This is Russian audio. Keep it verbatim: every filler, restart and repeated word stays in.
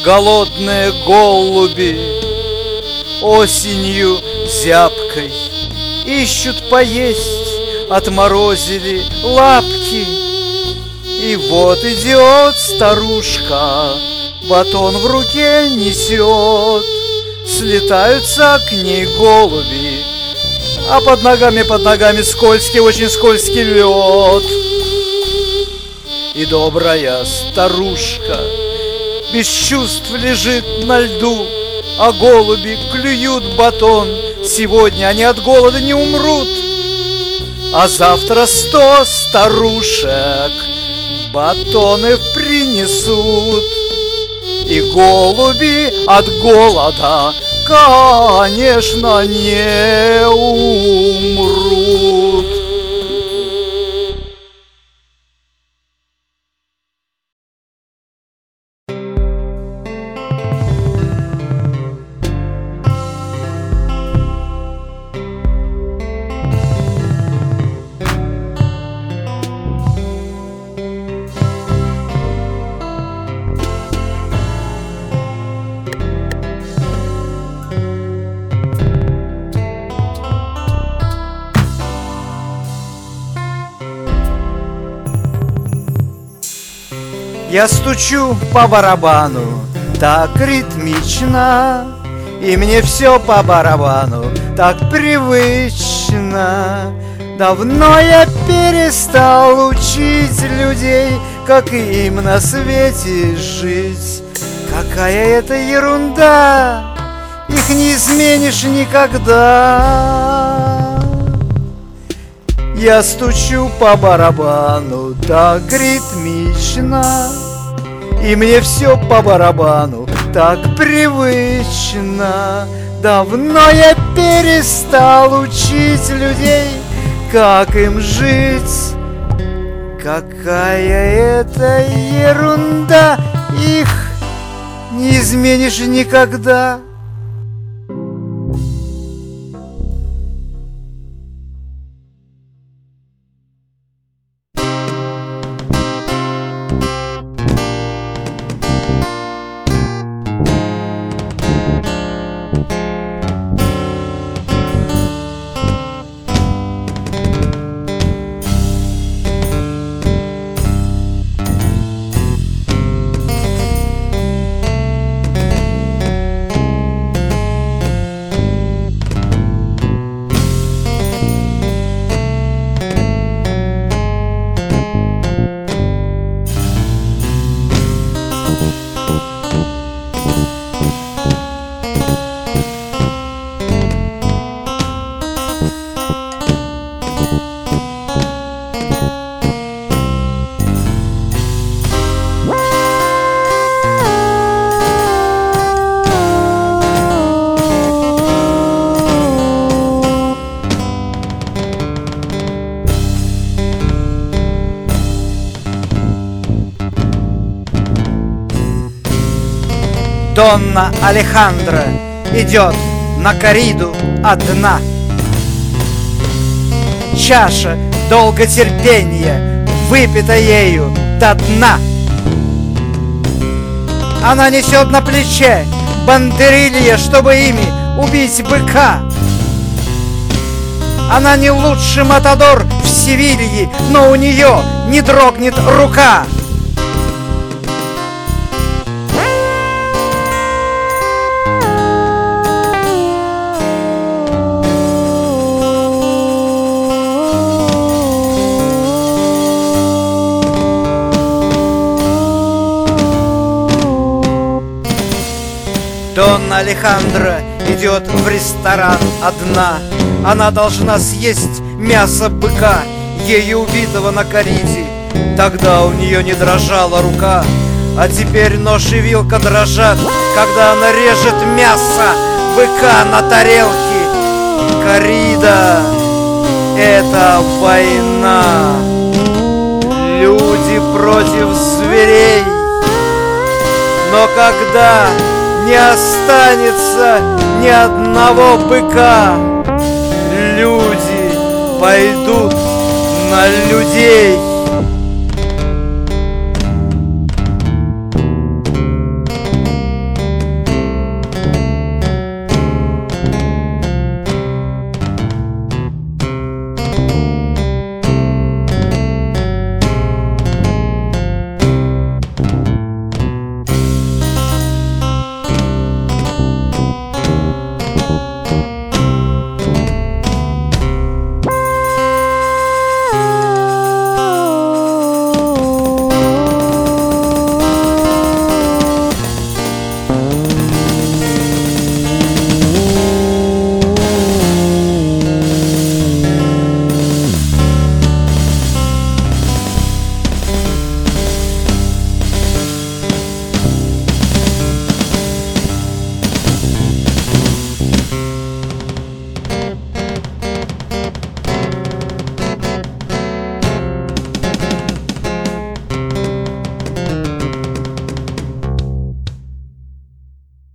голодные голуби осенью зябкой ищут поесть, отморозили лапки. И вот идет старушка, батон в руке несет, слетаются к ней голуби, а под ногами, под ногами скользкий, очень скользкий лед. И добрая старушка без чувств лежит на льду, а голуби клюют батон. Сегодня они от голода не умрут, а завтра сто старушек батоны принесут. И голуби от голода, конечно, не умрут. Я стучу по барабану так ритмично, и мне все по барабану так привычно. Давно я перестал учить людей, как им на свете жить. Какая это ерунда, их не изменишь никогда. Я стучу по барабану так ритмично, и мне все по барабану так привычно. Давно я перестал учить людей, как им жить. Какая это ерунда, их не изменишь никогда. Донна Алехандро идет на корриду одна. Чаша долготерпения выпита ею до дна. Она несет на плече бандерилья, чтобы ими убить быка. Она не лучший матадор в Севилье, но у нее не дрогнет рука. Донна Алехандро идет в ресторан одна. Она должна съесть мясо быка, ею убитого на корриде. Тогда у нее не дрожала рука, а теперь нож и вилка дрожат, когда она режет мясо быка на тарелке. Коррида — это война. Люди против зверей. Но когда не останется ни одного быка, люди пойдут на людей.